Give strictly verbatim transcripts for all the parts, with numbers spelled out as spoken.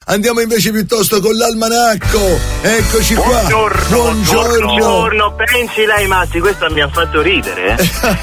andiamo invece piuttosto con l'almanacco. Eccoci qua. Buongiorno. Buongiorno. Buongiorno. Pensi lei, Massi, questa mi ha fatto ridere.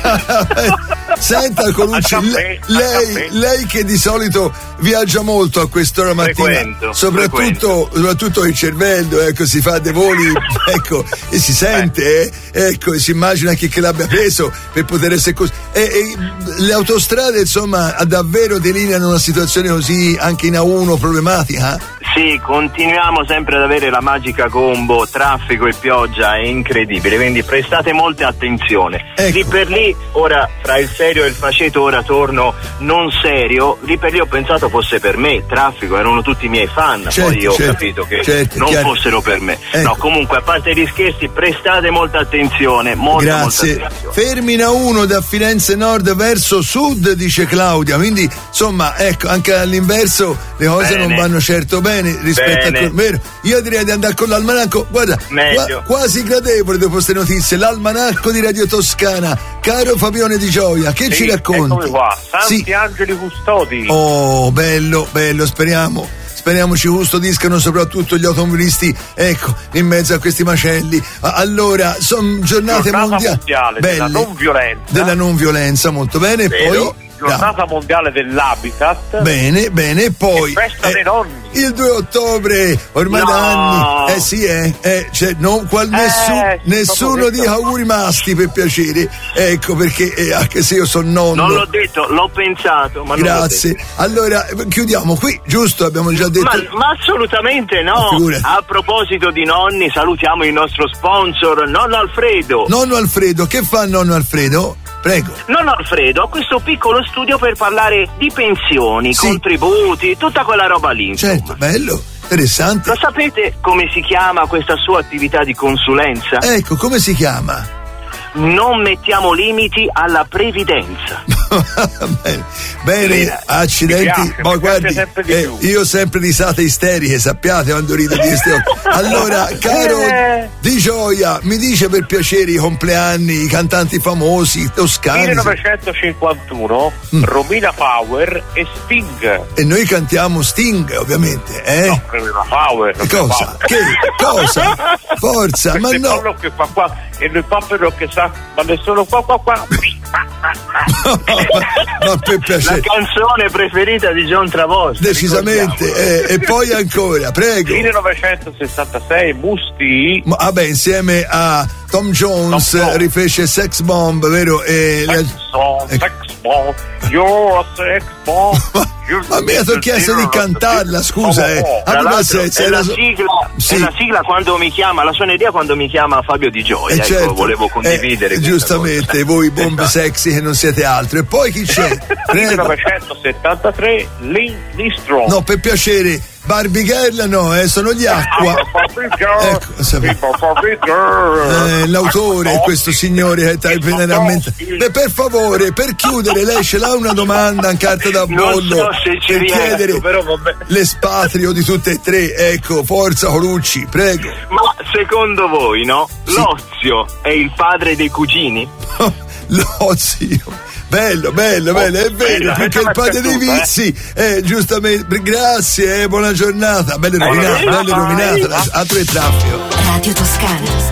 Eh? Senta Colucci, caffè, lei, lei che di solito viaggia molto a quest'ora mattina, frequento, soprattutto, frequento. soprattutto il cervello, ecco, si fa dei voli, ecco, e si sente, eh, ecco, e si immagina chi che l'abbia preso per poter essere così. E, e le autostrade, insomma, davvero delineano una situazione così anche in A uno problematica? Sì, continuiamo sempre ad avere la magica combo traffico e pioggia, è incredibile, quindi prestate molta attenzione. Ecco. Lì per lì, ora fra il serio e il faceto, ora torno non serio, lì per lì ho pensato fosse per me, traffico, erano tutti i miei fan, certo, poi ho certo, capito che certo, non chiaro. fossero per me. Ecco. No, comunque, a parte gli scherzi, prestate molta attenzione, molta, Grazie. molta attenzione. Fermi in A uno da Firenze Nord verso Sud, dice Claudia, quindi insomma, ecco, anche all'inverso le cose Bene. non vanno certo bene rispetto Bene. a quello vero. Io direi di andare con l'almanacco, guarda, Meglio. qua- quasi gradevole dopo queste notizie, l'almanacco di Radio Toscana. Caro Fabione Di Gioia, che ci racconti? Eccomi qua, Santi Sì. Angeli Custodi. Oh, bello, bello, speriamo. Speriamo ci custodiscano soprattutto gli automobilisti, ecco, in mezzo a questi macelli. A- Allora, sono giornate Giornata mondiali mondiale belle, della non violenza. della non violenza, molto bene. Vero? Poi Giornata mondiale dell'habitat. bene, bene, e poi E festa eh, dei nonni. il due ottobre, ormai No. da anni. Eh sì, eh, eh cioè, non, qual, nessu- Eh, nessuno proprio dica detto. auguri masti per piacere. Ecco perché eh, anche se io sono nonno. Non l'ho detto, l'ho pensato, ma non l'ho Grazie. detto. Allora, eh, chiudiamo qui, giusto? Abbiamo già detto. Ma, ma assolutamente Ma no. figurati. A proposito di nonni, salutiamo il nostro sponsor, nonno Alfredo. Nonno Alfredo, che fa nonno Alfredo? Prego. Nonno Alfredo ha questo piccolo studio per parlare di pensioni, Sì. contributi, tutta quella roba lì. insomma. Certo, bello, interessante. Lo sapete come si chiama questa sua attività di consulenza? Ecco, come si chiama? Non mettiamo limiti alla previdenza. bene, bene, accidenti. Mi piace, Ma mi piace guardi, sempre di eh, più. io sempre risate isteriche, sappiate quando rido di queste cose. Allora, caro Eh. Di Gioia, mi dice per piacere i compleanni, i cantanti famosi, toscani. millenovecentocinquantuno, Mm. Romina Power e Sting. E noi cantiamo Sting, ovviamente, eh? No, Romina Power. E Romina cosa? Power. Che cosa? Forza, ma Questo è no. quello che fa qua e noi papero che sa, ma nessuno qua qua qua. ma, ma per La piacere. canzone preferita di John Travolta. Decisamente, eh, e poi ancora, prego. millenovecentosessantasei, Musti. Ma, vabbè, insieme a Tom Jones Tom Jones. rifece Sex Bomb, vero? E Sex le- bomb, eh, sex bomb, you're a sex bomb. Ma, ma mi ha chiesto di cantarla, scusa, eh. Tra Abbi l'altro, pazienza, è, era la so- sigla, Sì. è la sigla quando mi chiama, la suoneria quando mi chiama Fabio Di Gioia. Eh, ecco, certo, volevo condividere. eh, questa giustamente, cosa. voi bombe sexy che non siete altro. E poi chi c'è? Prego. millenovecentosettantatré, Lynn Listrom. No, per piacere, Barbie Girl no, eh, sono gli Acqua. Ecco, sapevo. Eh, l'autore è questo signore che stai appena rammentando. Beh, per favore, per chiudere, lei ce l'ha una domanda in carta da Non bollo so se ci per riesco, chiedere però vabbè. l'espatrio di tutte e tre. Ecco, forza Colucci, prego. Ma secondo voi, no? Sì. L'ozio è il padre dei cugini? L'ozio. Bello, bello, bello, è vero, bella, perché il questa padre m'è dei piaciuta, vizi, eh, giustamente, grazie, eh, buona giornata, bella rovinata, Eh, bella bye. rovinata, altro è traffico. Radio Toscana.